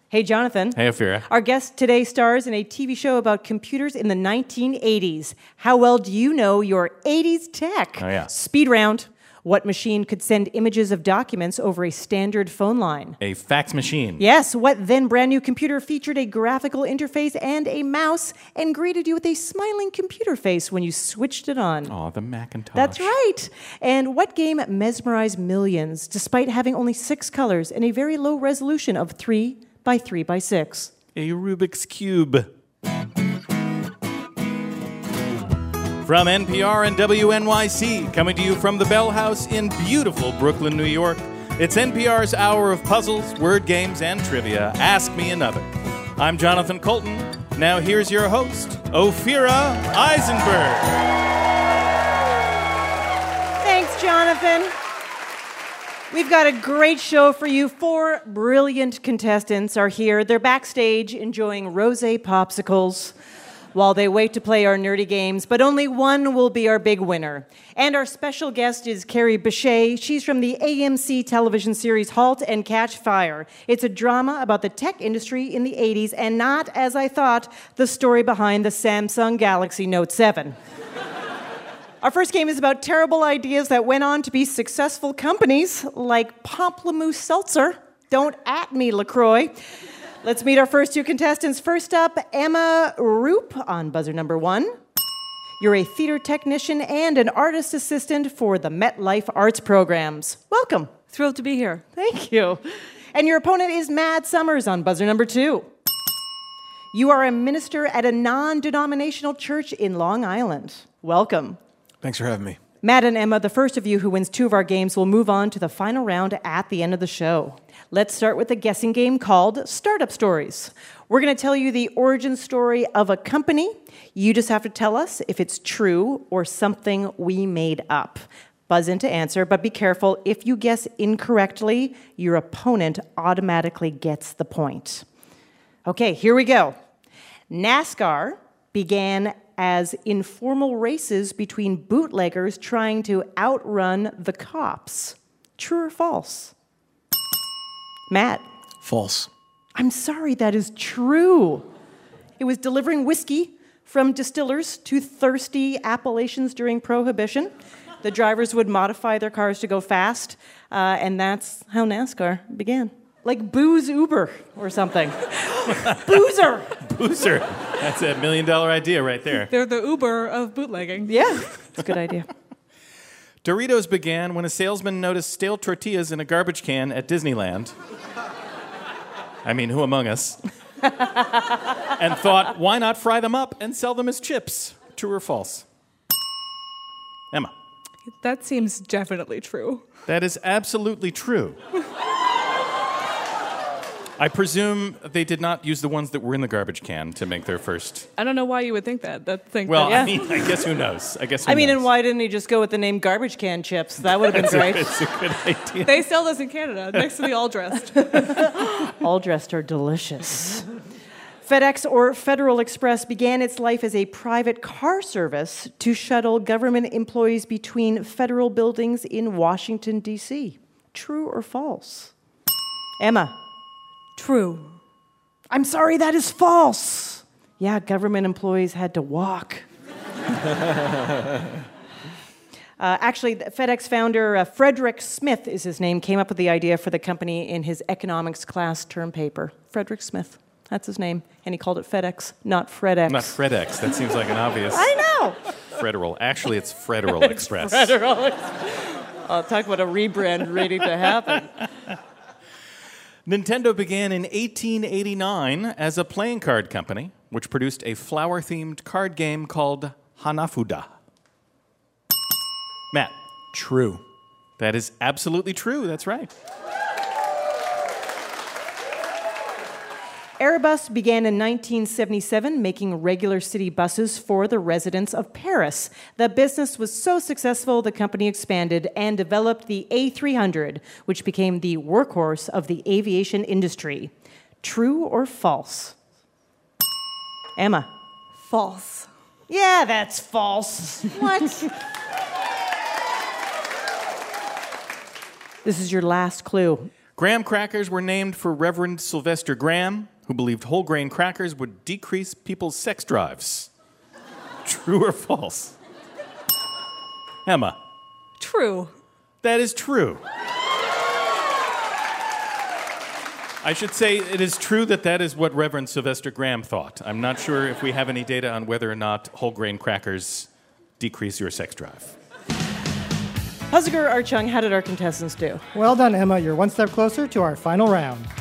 Hey, Jonathan. Hey, Ophira. Our guest today stars in a TV show about computers in the 1980s. How well do you know your 80s tech? Oh, yeah. Speed round. What machine could send images of documents over a standard phone line? A fax machine. Yes, what then brand new computer featured a graphical interface and a mouse and greeted you with a smiling computer face when you switched it on? Oh, the Macintosh. That's right. And what game mesmerized millions despite having only 6 colors and a very low resolution of 3 by 3 by 6? A Rubik's Cube. From NPR and WNYC, coming to you from the Bell House in beautiful Brooklyn, New York, it's NPR's hour of puzzles, word games, and trivia. Ask Me Another. I'm Jonathan Colton. Now here's your host, Ophira Eisenberg. Thanks, Jonathan. We've got a great show for you. 4 brilliant contestants are here. They're backstage enjoying rosé popsicles while they wait to play our nerdy games, but only one will be our big winner. And our special guest is Carrie Bechet. She's from the AMC television series Halt and Catch Fire. It's a drama about the tech industry in the 80s, and not, as I thought, the story behind the Samsung Galaxy Note 7. Our first game is about terrible ideas that went on to be successful companies, like Pamplemousse Seltzer. Don't at me, LaCroix. Let's meet our first 2 contestants. First up, Emma Roop on buzzer number 1. You're a theater technician and an artist assistant for the MetLife Arts Programs. Welcome. Thrilled to be here. Thank you. And your opponent is Mad Summers on buzzer number 2. You are a minister at a non-denominational church in Long Island. Welcome. Thanks for having me. Matt and Emma, the first of you who wins 2 of our games, will move on to the final round at the end of the show. Let's start with a guessing game called Startup Stories. We're going to tell you the origin story of a company. You just have to tell us if it's true or something we made up. Buzz in to answer, but be careful. If you guess incorrectly, your opponent automatically gets the point. Okay, here we go. NASCAR began as informal races between bootleggers trying to outrun the cops. True or false? Matt? False. I'm sorry, that is true. It was delivering whiskey from distillers to thirsty Appalachians during Prohibition. The drivers would modify their cars to go fast, and that's how NASCAR began. Like Booze Uber or something. Boozer! Boozer. That's $1 million idea right there. They're the Uber of bootlegging. Yeah, it's a good idea. Doritos began when a salesman noticed stale tortillas in a garbage can at Disneyland. I mean, who among us? And thought, why not fry them up and sell them as chips? True or false? Emma. That seems definitely true. That is absolutely true. I presume they did not use the ones that were in the garbage can to make their first. I don't know why you would think that. Well, yeah. I mean, I guess who knows? And why didn't he just go with the name Garbage Can Chips? That would have been great. It's a good idea. They sell those in Canada next to the All Dressed. All Dressed are delicious. FedEx, or Federal Express, began its life as a private car service to shuttle government employees between federal buildings in Washington, D.C. True or false? Emma? True. I'm sorry, that is false. Yeah, government employees had to walk. Actually, the FedEx founder, Frederick Smith is his name, came up with the idea for the company in his economics class term paper. Frederick Smith, that's his name. And he called it FedEx, not FredEx. Not FredEx. That seems like an obvious. I know. Federal. Actually, it's Federal Express. Federal. I'll talk about a rebrand ready to happen. Nintendo began in 1889 as a playing card company, which produced a flower-themed card game called Hanafuda. Matt. True. That is absolutely true. That's right. Airbus began in 1977 making regular city buses for the residents of Paris. The business was so successful, the company expanded and developed the A300, which became the workhorse of the aviation industry. True or false? Emma? False. Yeah, that's false. What? This is your last clue. Graham crackers were named for Reverend Sylvester Graham, who believed whole grain crackers would decrease people's sex drives. True or false? Emma. True. That is true. I should say it is true that is what Reverend Sylvester Graham thought. I'm not sure if we have any data on whether or not whole grain crackers decrease your sex drive. Huziker Archung, how did our contestants do? Well done, Emma. You're one step closer to our final round.